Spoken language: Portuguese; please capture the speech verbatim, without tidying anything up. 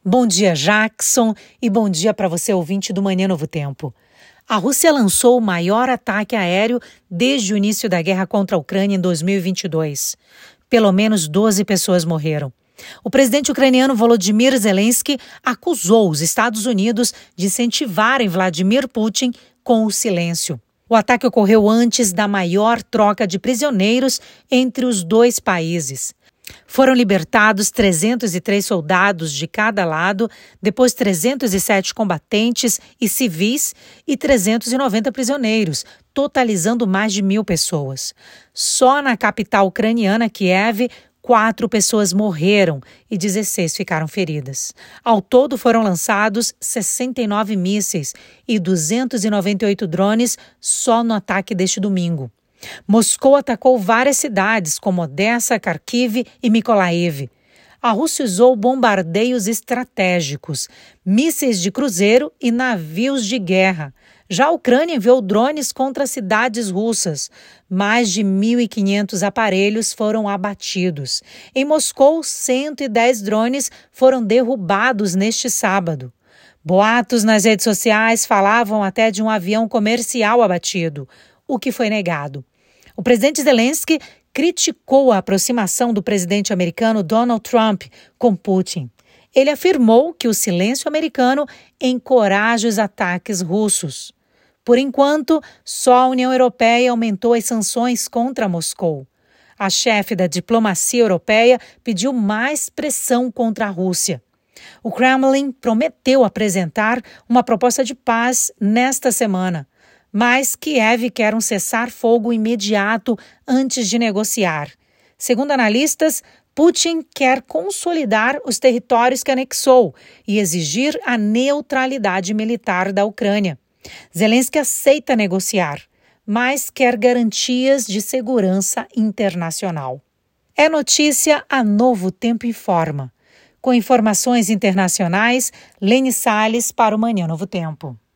Bom dia, Jackson, e bom dia para você, ouvinte do Manhã Novo Tempo. A Rússia lançou o maior ataque aéreo desde o início da guerra contra a Ucrânia em dois mil e vinte e dois. Pelo menos doze pessoas morreram. O presidente ucraniano Volodymyr Zelensky acusou os Estados Unidos de incentivarem Vladimir Putin com o silêncio. O ataque ocorreu antes da maior troca de prisioneiros entre os dois países. Foram libertados trezentos e três soldados de cada lado, depois trezentos e sete combatentes e civis e trezentos e noventa prisioneiros, totalizando mais de mil pessoas. Só na capital ucraniana, Kiev, quatro pessoas morreram e dezesseis ficaram feridas. Ao todo foram lançados sessenta e nove mísseis e duzentos e noventa e oito drones só no ataque deste domingo. Moscou atacou várias cidades, como Odessa, Kharkiv e Mykolaiv. A Rússia usou bombardeios estratégicos, mísseis de cruzeiro e navios de guerra. Já a Ucrânia enviou drones contra cidades russas. Mais de mil e quinhentos aparelhos foram abatidos. Em Moscou, cento e dez drones foram derrubados neste sábado. Boatos nas redes sociais falavam até de um avião comercial abatido, o que foi negado. O presidente Zelensky criticou a aproximação do presidente americano Donald Trump com Putin. Ele afirmou que o silêncio americano encoraja os ataques russos. Por enquanto, só a União Europeia aumentou as sanções contra Moscou. A chefe da diplomacia europeia pediu mais pressão contra a Rússia. O Kremlin prometeu apresentar uma proposta de paz nesta semana, mas Kiev quer um cessar-fogo imediato antes de negociar. Segundo analistas, Putin quer consolidar os territórios que anexou e exigir a neutralidade militar da Ucrânia. Zelensky aceita negociar, mas quer garantias de segurança internacional. É notícia, a Novo Tempo informa. Com informações internacionais, Lene Salles para o Manhã Novo Tempo.